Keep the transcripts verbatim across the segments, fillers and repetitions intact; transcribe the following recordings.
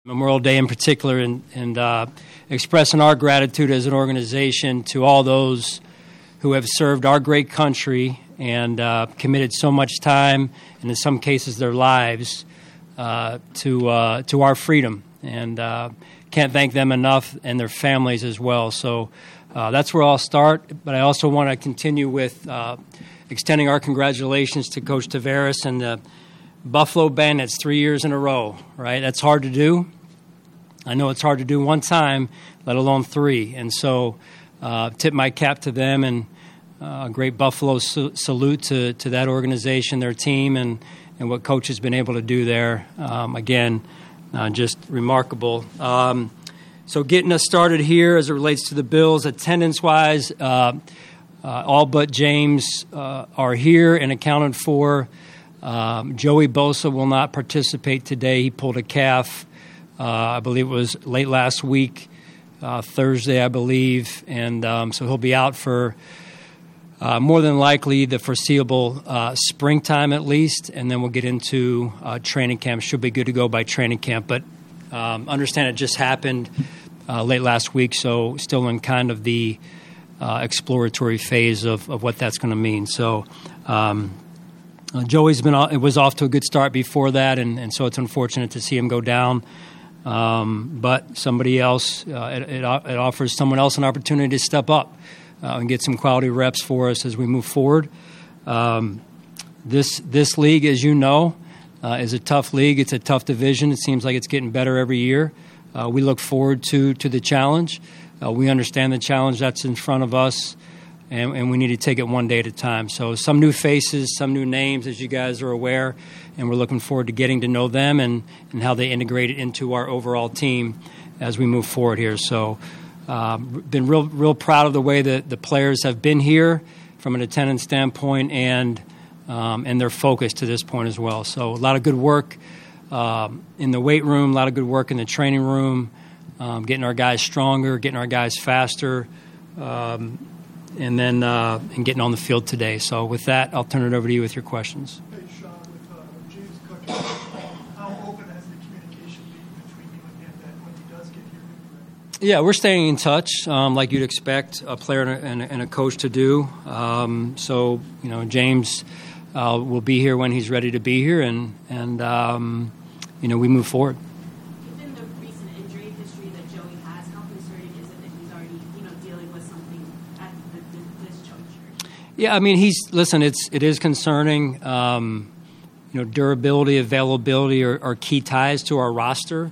Memorial Day in particular, and, and uh, expressing our gratitude as an organization to all those who have served our great country and uh, committed so much time, and in some cases their lives, uh, to uh, to our freedom. And uh, can't thank them enough, and their families as well. So uh, that's where I'll start, but I also want to continue with uh, extending our congratulations to Coach Taveras and the Buffalo Bandits three years in a row, right? That's hard to do. I know it's hard to do one time, let alone three. And so uh, tip my cap to them, and uh, a great Buffalo su- salute to, to that organization, their team, and, and what Coach has been able to do there. Um, again, uh, just remarkable. Um, so getting us started here as it relates to the Bills, attendance-wise, uh, uh, all but James uh, are here and accounted for. Um, Joey Bosa will not participate today. He pulled a calf, uh, I believe it was late last week, uh, Thursday, I believe, and um, so he'll be out for uh, more than likely the foreseeable uh, springtime at least, and then we'll get into uh, training camp. Should be good to go by training camp, but um, understand it just happened uh, late last week, so still in kind of the uh, exploratory phase of, of what that's going to mean. So. Um, Uh, Joey's been it was off to a good start before that, and, and so it's unfortunate to see him go down. Um, but somebody else, uh, it, it, it offers someone else an opportunity to step up uh, and get some quality reps for us as we move forward. Um, this this league, as you know, uh, is a tough league. It's a tough division. It seems like it's getting better every year. Uh, we look forward to to the challenge. Uh, we understand the challenge that's in front of us. And, and we need to take it one day at a time. So some new faces, some new names, as you guys are aware, and we're looking forward to getting to know them and, and how they integrate it into our overall team as we move forward here. So um, been real real proud of the way that the players have been here from an attendance standpoint and um, and their focus to this point as well. So a lot of good work um, in the weight room, a lot of good work in the training room, um, getting our guys stronger, getting our guys faster, um, and then uh, and getting on the field today. So with that, I'll turn it over to you with your questions. Hey, Sean, with uh, James Cook, how open has the communication been between you and him that when he does get here? Yeah, we're staying in touch, um, like you'd expect a player and a, and a coach to do. Um, so, you know, James uh, will be here when he's ready to be here, and, and um, you know, we move forward. Yeah, I mean, he's listen. It's it is concerning. Um, you know, durability, availability are, are key ties to our roster,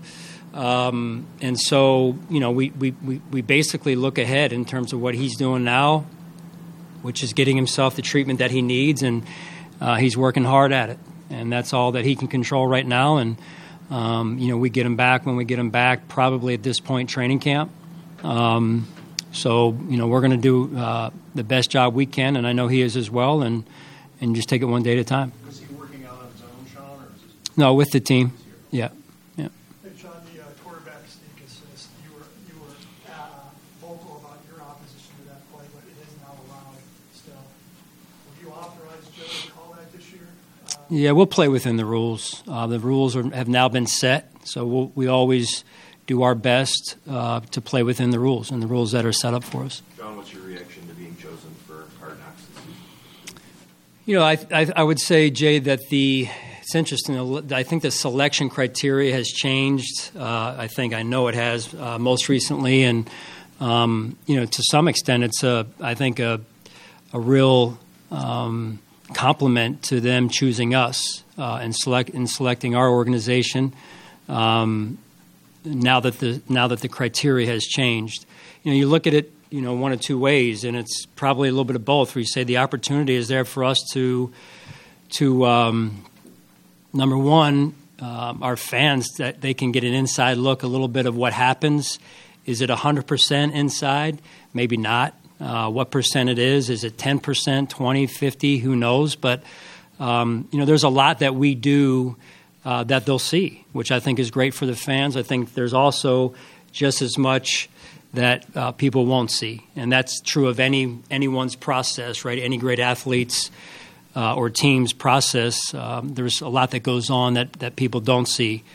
um, and so you know we, we, we, we basically look ahead in terms of what he's doing now, which is getting himself the treatment that he needs, and uh, he's working hard at it, and that's all that he can control right now. And um, you know, we get him back when we get him back, probably at this point training camp. Um, So, you know, we're going to do uh, the best job we can, and I know he is as well, and, and just take it one day at a time. Was he working out on his own, Sean? Or is this no, with the team. Yeah, yeah. Hey, Sean, the uh, quarterback sneak assist, you were, you were uh, vocal about your opposition to that play, but it is now allowed still. Will you authorize Joe to call that this year? Uh, yeah, we'll play within the rules. Uh, the rules are, have now been set, so we'll, we always do our best uh, to play within the rules and the rules that are set up for us. John, what's your reaction to being chosen for Hard Knocks this season? You know, I, I, I would say, Jay, that the it's interesting. I think the selection criteria has changed. Uh, I think I know it has uh, most recently, and um, you know, to some extent, it's a I think a a real um, compliment to them choosing us uh, and select in selecting our organization. Um, Now that the now that the criteria has changed, you know, you look at it, you know, one of two ways, and it's probably a little bit of both. Where you say the opportunity is there for us to, to um, number one, um, our fans that they can get an inside look, a little bit of what happens. Is it a hundred percent inside? Maybe not. Uh, what percent it is? Is it ten percent, twenty, fifty? Who knows? But um, you know, there's a lot that we do. Uh, that they'll see, which I think is great for the fans. I think there's also just as much that uh, people won't see, and that's true of any anyone's process, right? Any great athlete's uh, or team's process. Um, there's a lot that goes on that, that people don't see.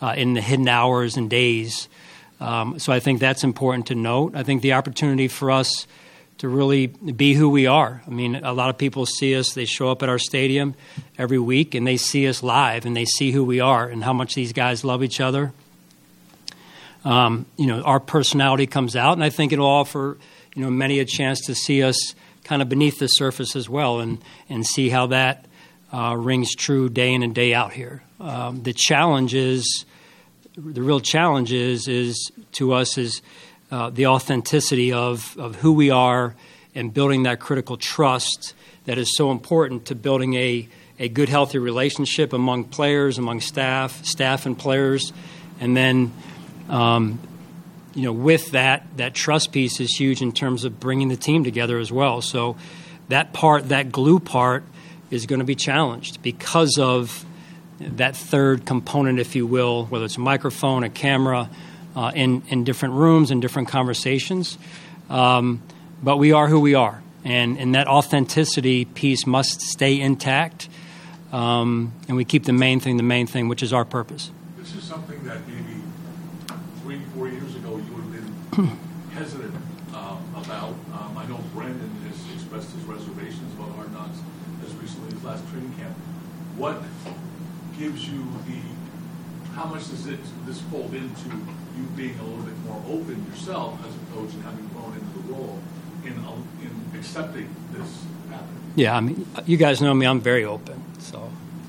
uh, in the hidden hours and days. Um, so I think that's important to note. I think the opportunity for us to really be who we are. I mean, a lot of people see us, they show up at our stadium every week, and they see us live, and they see who we are and how much these guys love each other. Um, you know, our personality comes out, and I think it'll offer, you know, many a chance to see us kind of beneath the surface as well, and, and see how that uh, rings true day in and day out here. Um, the challenge is, the real challenge is, is to us is uh, the authenticity of, of who we are and building that critical trust that is so important to building a, a good, healthy relationship among players, among staff, staff and players. And then, um, you know, with that, that trust piece is huge in terms of bringing the team together as well. So that part, that glue part, is going to be challenged because of that third component, if you will, whether it's a microphone, a camera, uh, in, in different rooms and different conversations. Um, but we are who we are. And, and that authenticity piece must stay intact. Um, and we keep the main thing the main thing, which is our purpose. This is something that maybe three, four years ago you would have been hesitant uh, about. Um, I know Brandon has expressed his reservations about Hard Knocks as recently as last training camp. What gives you the, how much does it, this fold into you being a little bit more open yourself as a coach and having grown into the role in, in accepting this happening? Yeah, I mean, you guys know me, I'm very open, so.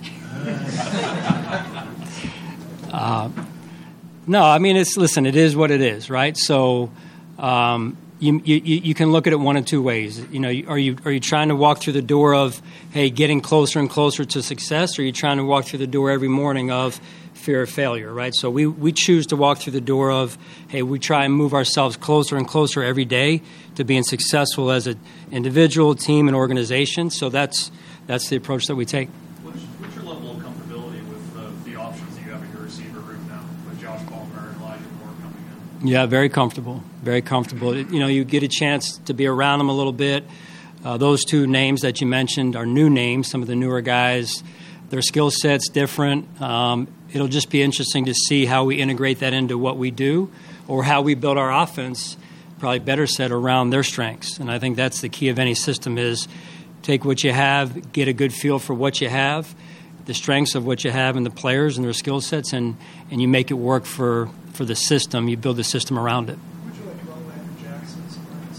uh, no, I mean, it's, listen, it is what it is, right? So um, you, you you can look at it one of two ways. You know, are you are you trying to walk through the door of, hey, getting closer and closer to success, or are you trying to walk through the door every morning of fear of failure, right? So we, we choose to walk through the door of, hey, we try and move ourselves closer and closer every day to being successful as an individual, team, and organization. So that's that's the approach that we take. What's, what's your level of comfortability with uh, the options that you have in your receiver room now, with Josh Palmer and Elijah Moore coming in? Yeah, very comfortable, very comfortable. You know, you get a chance to be around them a little bit. Uh, those two names that you mentioned are new names, some of the newer guys. Their skill set's different. Um, it'll just be interesting to see how we integrate that into what we do, or how we build our offense, probably better said, around their strengths. And I think that's the key of any system is take what you have, get a good feel for what you have, the strengths of what you have in the players and their skill sets, and, and you make it work for, for the system. You build the system around it. Would you like to run Landon Jackson's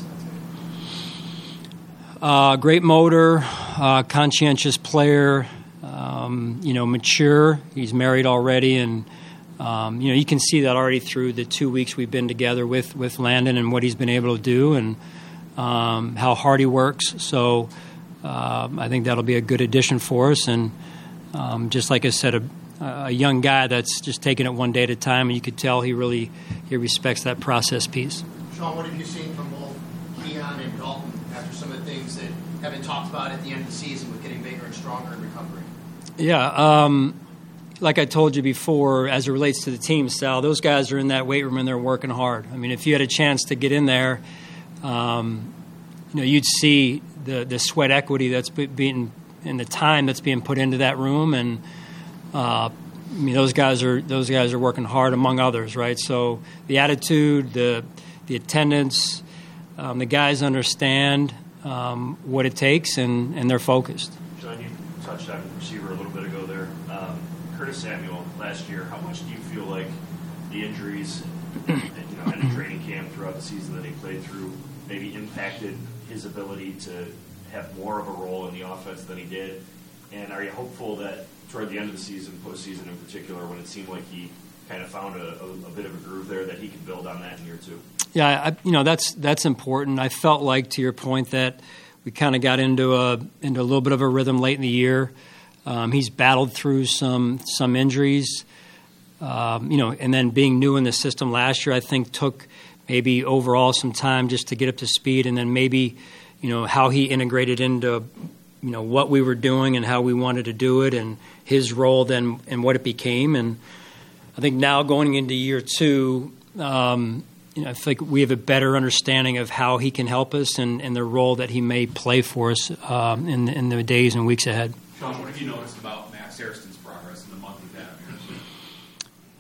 Uh, great motor, uh, conscientious player, um, you know, mature. He's married already, and um, you know, you can see that already through the two weeks we've been together with, with Landon and what he's been able to do, and um, how hard he works. So um, I think that'll be a good addition for us. And um, just like I said, a, a young guy that's just taking it one day at a time, and you could tell he really he respects that process piece. Sean, what have you seen from both Keon and Dalton after some of the things that have been talked about at the end of the season with getting bigger and stronger in recovery? Yeah, um, like I told you before, as it relates to the team, Sal, those guys are in that weight room and they're working hard. I mean, if you had a chance to get in there, um, you know, you'd see the, the sweat equity that's being and the time that's being put into that room, and uh, I mean, those guys are those guys are working hard, among others, right? So the attitude, the the attendance, um, the guys understand um, what it takes, and, and they're focused. John, you touched on receiver a little bit ago there. Um, Curtis Samuel last year, how much do you feel like the injuries, you know, and the training camp throughout the season that he played through maybe impacted his ability to have more of a role in the offense than he did? And are you hopeful that toward the end of the season, postseason in particular, when it seemed like he kind of found a, a, a bit of a groove there, that he could build on that in year two? Yeah, I, you know, that's that's important. I felt like, to your point, that we kind of got into a into a little bit of a rhythm late in the year. Um, he's battled through some some injuries, um, you know, and then being new in the system last year, I think took maybe overall some time just to get up to speed, and then maybe, you know, how he integrated into, you know, what we were doing and how we wanted to do it, and his role then and what it became. And I think now going into year two, um, you know, I think we have a better understanding of how he can help us and, and the role that he may play for us um, in, in the days and weeks ahead. Sean, what have you noticed about Max Hairston's progress in the month he's had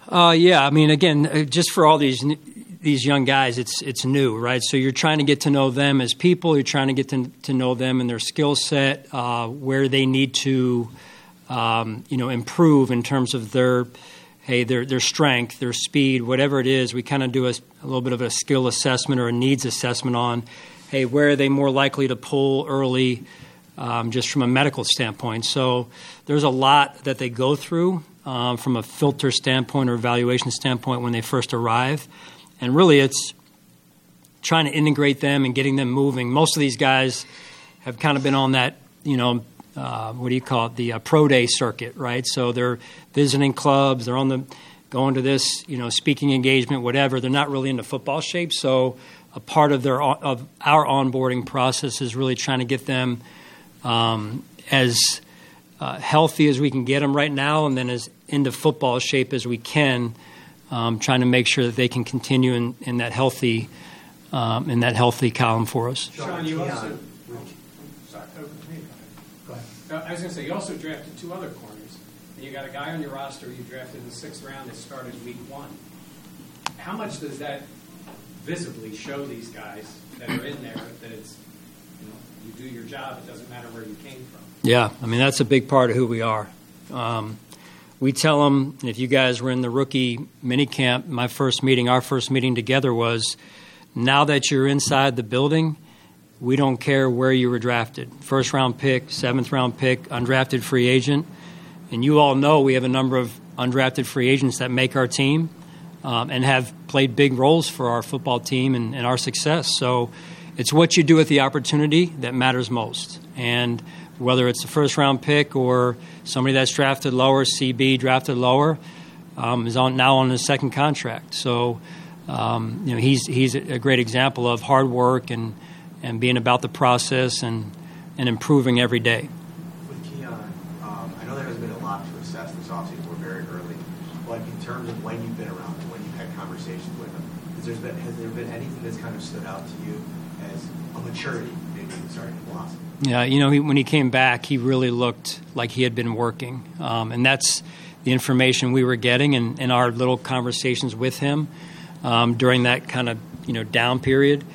Uh, yeah, I mean, again, uh, just for all these these young guys, it's it's new, right? So you're trying to get to know them as people. You're trying to get to, to know them and their skill set, uh, where they need to, um, you know, improve in terms of their, hey, their their strength, their speed, whatever it is. We kind of do a, a little bit of a skill assessment or a needs assessment on, hey, where are they more likely to pull early, um, just from a medical standpoint. So there's a lot that they go through um, from a filter standpoint or evaluation standpoint when they first arrive. And really, it's trying to integrate them and getting them moving. Most of these guys have kind of been on that, you know, uh, what do you call it, the uh, pro day circuit, right? So they're visiting clubs, they're on the going to this, you know, speaking engagement, whatever. They're not really into football shape. So a part of their of our onboarding process is really trying to get them um, as uh, healthy as we can get them right now, and then as into football shape as we can. Um, trying to make sure that they can continue in, in that healthy um, in that healthy column for us. Sean, you also. Sorry. Go ahead. Uh, I was going to say, you also drafted two other corners. And you got a guy on your roster you drafted in the sixth round that started week one. How much does that visibly show these guys that are in there that it's, you know, you do your job, it doesn't matter where you came from? Yeah, I mean, that's a big part of who we are. Um, we tell them, if you guys were in the rookie minicamp, my first meeting, our first meeting together was, now that you're inside the building, we don't care where you were drafted. First round pick, seventh round pick, undrafted free agent. And you all know we have a number of undrafted free agents that make our team um, and have played big roles for our football team and, and our success. So it's what you do with the opportunity that matters most. And whether it's a first round pick or somebody that's drafted lower, C B drafted lower, um, is on now on his second contract. So um, you know he's he's a great example of hard work and, and being about the process and, and improving every day. With Keon, um, I know there has been a lot to assess this offseason. We're very early, but in terms of when you've been around and when you've had conversations with him, has there been has there been anything that's kind of stood out to you as a maturity maybe starting to blossom? Yeah, you know, he, when he came back, he really looked like he had been working. Um, and that's the information we were getting in, in our little conversations with him um, during that kind of, you know, down period.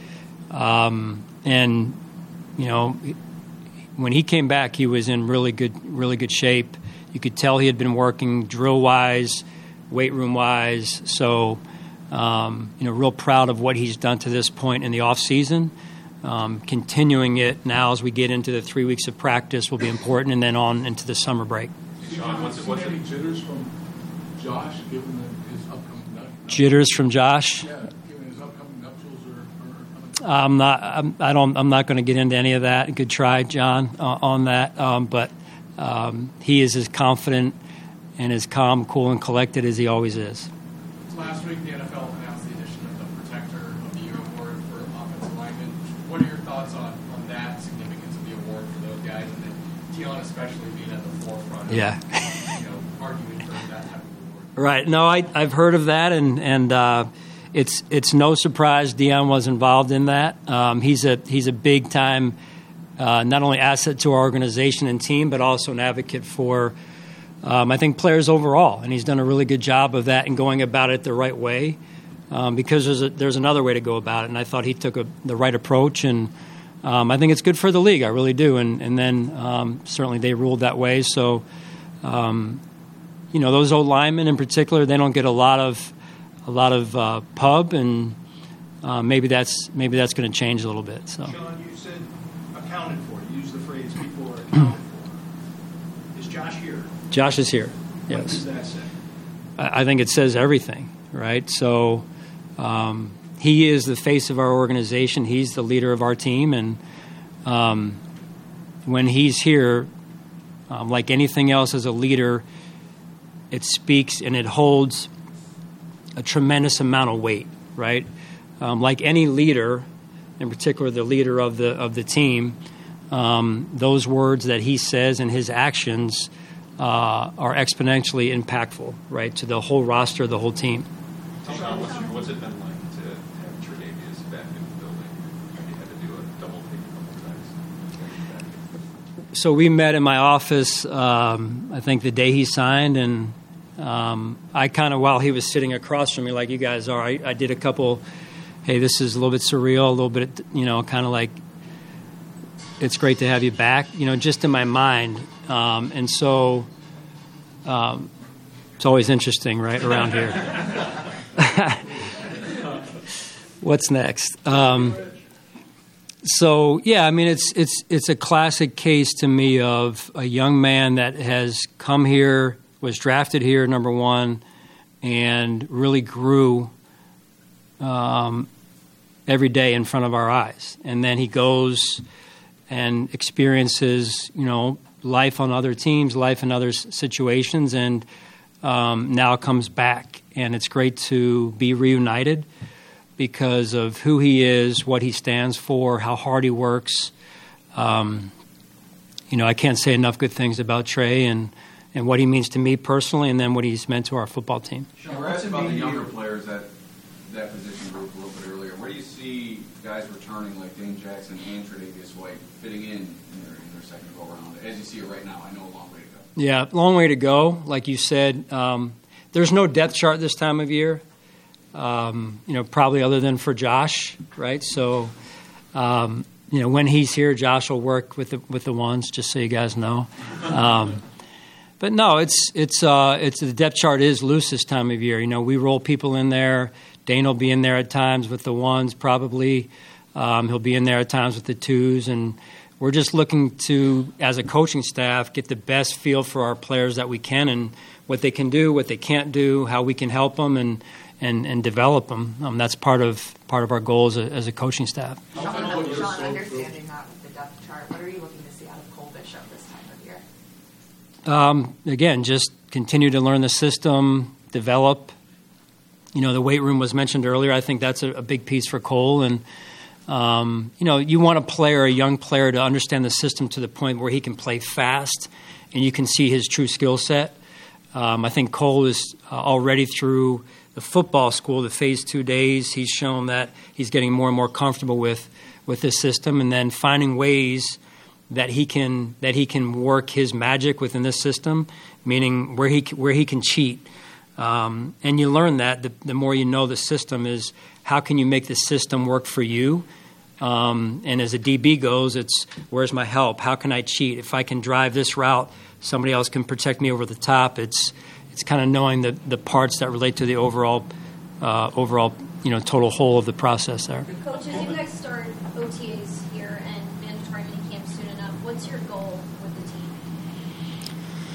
Um, and, you know, when he came back, he was in really good, really good shape. You could tell he had been working drill-wise, weight room-wise. So, um, you know, real proud of what he's done to this point in the off season. Um, continuing it now as we get into the three weeks of practice will be important, and then on into the summer break. Sean, what's, what's any jitters from Josh, given the, his upcoming nuptials? Jitters from Josh? Yeah, given his upcoming nuptials or, or I'm not. I'm, I don't. I'm not going to get into any of that. Good try, John, uh, on that. Um, but um, he is as confident and as calm, cool, and collected as he always is. Last week, the N F L announced the addition of the Protector of the Year award for offensive linemen. What are your thoughts on, on that significance of the award for those guys, and then Keon especially being at the forefront of, Yeah. you know, arguing for that type of award? Right. No, I, I've heard of that, and and uh, it's it's no surprise Deion was involved in that. Um, he's a he's a big time, uh, not only asset to our organization and team, but also an advocate for, um, I think, players overall. And he's done a really good job of that and going about it the right way, um, because there's a, there's another way to go about it. And I thought he took a, the right approach, and um, I think it's good for the league. I really do. And and then um, certainly they ruled that way. So. Um, You know, those old linemen in particular, they don't get a lot of a lot of uh, pub, and uh, maybe that's maybe that's going to change a little bit. So, Sean, you said accounted for. You used the phrase people are accounted for. Is Josh here? Josh is here. What Yes, does that say? I, I think it says everything, right? So, um, he is the face of our organization. He's the leader of our team, and um, when he's here, um, like anything else as a leader, it speaks and it holds a tremendous amount of weight, right? Um, like any leader, in particular the leader of the of the team, um, those words that he says and his actions uh, are exponentially impactful, right, to the whole roster, the whole team. Sean, what's, what's it been like to have Tre'Davious back in the building? Have you had to do a double take a couple times? So we met in my office, um, I think the day he signed, and Um, I kind of, while he was sitting across from me like you guys are, I, I did a couple, hey, this is a little bit surreal, a little bit, you know, kind of like, it's great to have you back, you know, just in my mind. Um, and so um, it's always interesting, right, around here. What's next? Um, so, yeah, I mean, it's it's it's a classic case to me of a young man that has come here, was drafted here, number one, and really grew um, every day in front of our eyes. And then he goes and experiences, you know, life on other teams, life in other situations, and um, now comes back. And it's great to be reunited because of who he is, what he stands for, how hard he works. Um, you know, I can't say enough good things about Trey and, and what he means to me personally, and then what he's meant to our football team. You were asked about the younger players at that position group a little bit earlier. Where do you see guys returning like Dane Jackson and Tre'Davious White fitting in in their, in their second go-around? As you see it right now, I know a long way to go. Yeah, long way to go. Like you said, um, there's no depth chart this time of year. Um, you know, probably other than for Josh, right? So, um, you know, when he's here, Josh will work with the with the ones. Just so you guys know. Um, but no, it's it's uh, it's the depth chart is loose this time of year. You know, we roll people in there. Dane will be in there at times with the ones, probably. Um, he'll be in there at times with the twos, and we're just looking to, as a coaching staff, get the best feel for our players that we can and what they can do, what they can't do, how we can help them, and. And, and develop them. Um, that's part of part of our goal as a, as a coaching staff. Sean, Sean, understanding that with the depth chart, what are you looking to see out of Cole Bishop this time of year? Um, again, just continue to learn the system, develop. You know, the weight room was mentioned earlier. I think that's a, a big piece for Cole. And, um, you know, you want a player, a young player, to understand the system to the point where he can play fast and you can see his true skill set. Um, I think Cole is uh, already through the football school, the phase two days. He's shown that he's getting more and more comfortable with, with this system, and then finding ways that he can that he can work his magic within this system, meaning where he where he can cheat. Um, and you learn that the, the more you know the system is how can you make the system work for you. Um, and as a D B goes, it's where's my help? How can I cheat? If I can drive this route, somebody else can protect me over the top. It's It's kind of knowing the, the parts that relate to the overall, uh, overall, you know, total whole of the process there. Coach, as you guys start O T As here and mandatory minicamp soon enough, what's your goal with the team?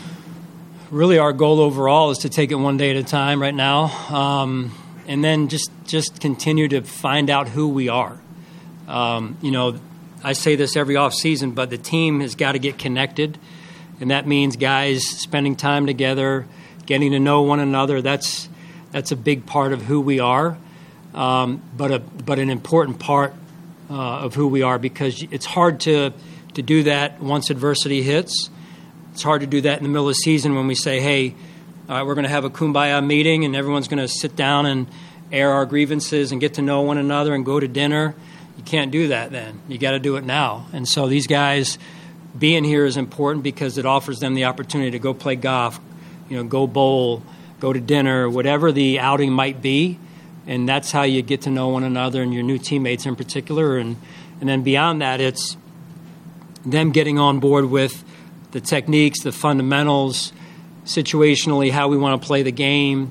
Really, our goal overall is to take it one day at a time right now, um, and then just just continue to find out who we are. Um, you know, I say this every off season, but the team has got to get connected, and that means guys spending time together, getting to know one another. That's that's a big part of who we are, um, but a but an important part uh, of who we are, because it's hard to to do that once adversity hits. It's hard to do that in the middle of the season when we say, hey, all right, we're going to have a kumbaya meeting and everyone's going to sit down and air our grievances and get to know one another and go to dinner. You can't do that then. You got to do it now. And so these guys being here is important because it offers them the opportunity to go play golf, you know, go bowl, go to dinner, whatever the outing might be, and that's how you get to know one another and your new teammates in particular. And, and then beyond that, it's them getting on board with the techniques, the fundamentals, situationally, how we want to play the game.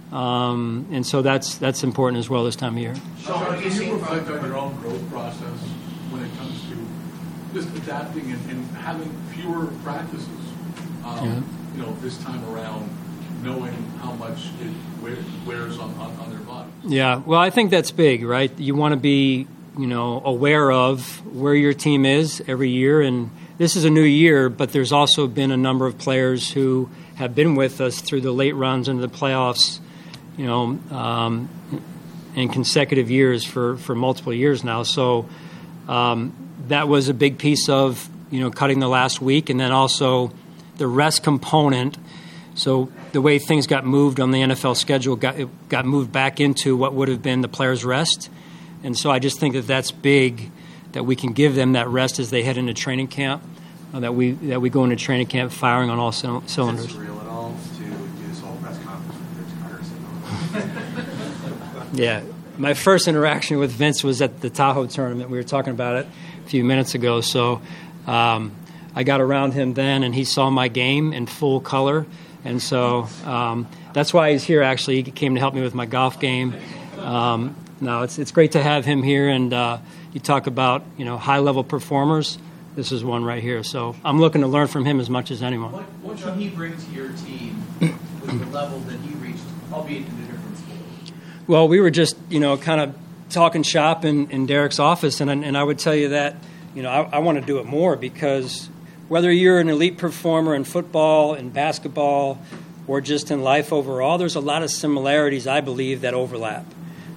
Um, and so that's that's important as well this time of year. Sean, can you reflect on your own growth process when it comes to just adapting and, and having fewer practices? Um, yeah. You know, this time around, knowing how much it wear, wears on, on, on their body. Yeah, well, I think that's big, right? You want to be, you know, aware of where your team is every year. And this is a new year, but there's also been a number of players who have been with us through the late runs into the playoffs, you know, um, in consecutive years for, for multiple years now. So um, that was a big piece of, you know, cutting the last week, and then also the rest component. So the way things got moved on the N F L schedule got it got moved back into what would have been the players' rest. And so I just think that that's big, that we can give them that rest as they head into training camp, uh, that we that we go into training camp firing on all c- cylinders. Is it surreal at all to do this whole press conference Yeah. My first interaction with Vince was at the Tahoe tournament. We were talking about it a few minutes ago. So um, I got around him then, and he saw my game in full color. And so um, that's why he's here, actually. He came to help me with my golf game. Um, no, it's it's great to have him here. And uh, you talk about, you know, high-level performers. This is one right here. So I'm looking to learn from him as much as anyone. What, what should he bring to your team with the level that he reached, albeit in a different sport? Well, we were just, you know, kind of talking shop in, in Derek's office, and and I would tell you that, you know, I, I want to do it more, because whether you're an elite performer in football, in basketball, or just in life overall, there's a lot of similarities, I believe, that overlap.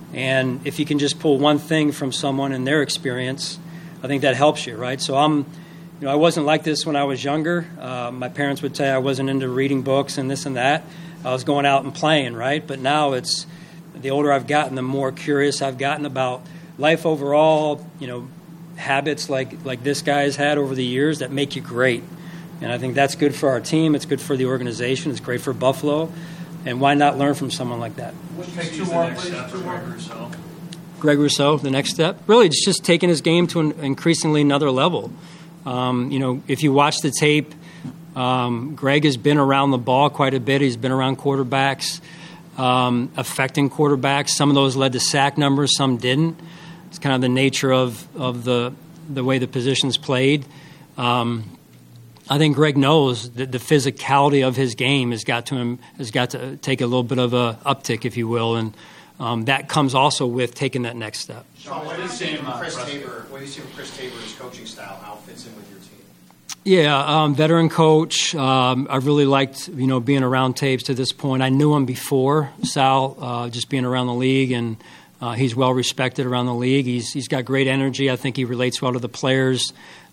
And if you can just pull one thing from someone and their experience, I think that helps you, right? So I'm, you know, I wasn't like this when I was younger. Uh, my parents would tell you I wasn't into reading books and this and that. I was going out and playing, right? But now it's, the older I've gotten, the more curious I've gotten about life overall, you know, habits like, like this guy's had over the years that make you great. And I think that's good for our team. It's good for the organization. It's great for Buffalo. And why not learn from someone like that? Take two more, please. Two more. Rousseau. Greg Rousseau, the next step. Really, it's just taking his game to an increasingly another level. Um, you know, if you watch the tape, um, Greg has been around the ball quite a bit. He's been around quarterbacks, um, affecting quarterbacks. Some of those led to sack numbers, some didn't. It's kind of the nature of, of the the way the position's played. Um, I think Greg knows that the physicality of his game has got to him has got to take a little bit of a uptick, if you will, and um, that comes also with taking that next step. Sean, what do you see from Chris Tabor? What do you see from Chris Tabor's coaching style? How it fits in with your team? Yeah, um, veteran coach. Um, I really liked, you know, being around Tabes to this point. I knew him before Sal, uh, just being around the league, and uh, he's well respected around the league. He's he's got great energy. I think he relates well to the players.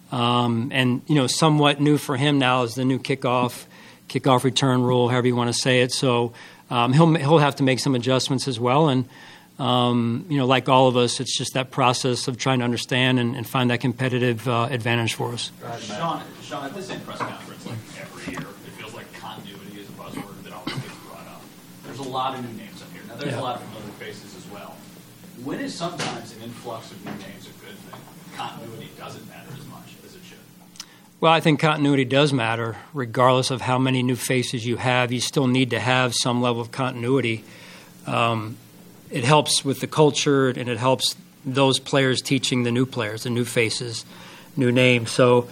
Um, and, you know, somewhat new for him now is the new kickoff, kickoff return rule, however you want to say it. So um, he'll he'll have to make some adjustments as well. And, um, you know, like all of us, it's just that process of trying to understand and, and find that competitive uh, advantage for us. Sean, Sean, at the same press conference, like every year, it feels like continuity is a buzzword that always gets brought up. There's a lot of new names up here. Now, there's Yeah. a lot of familiar faces as well. When is sometimes an influx of new names a good thing? Continuity doesn't matter as much as it should. Well, I think continuity does matter. Regardless of how many new faces you have, you still need to have some level of continuity. Um, it helps with the culture, and it helps those players teaching the new players, the new faces, new names. So,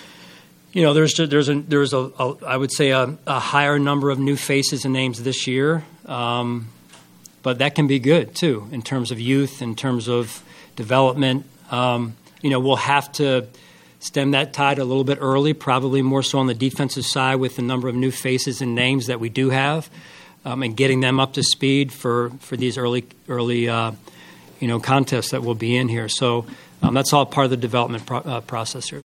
you know, there's there's a there's a, a I would say a, a higher number of new faces and names this year, um, but that can be good too in terms of youth, in terms of development. Um, you know, we'll have to stem that tide a little bit early, probably more so on the defensive side with the number of new faces and names that we do have, um, and getting them up to speed for, for these early early uh, you know contests that will be in here. So um, that's all part of the development pro- uh, process here.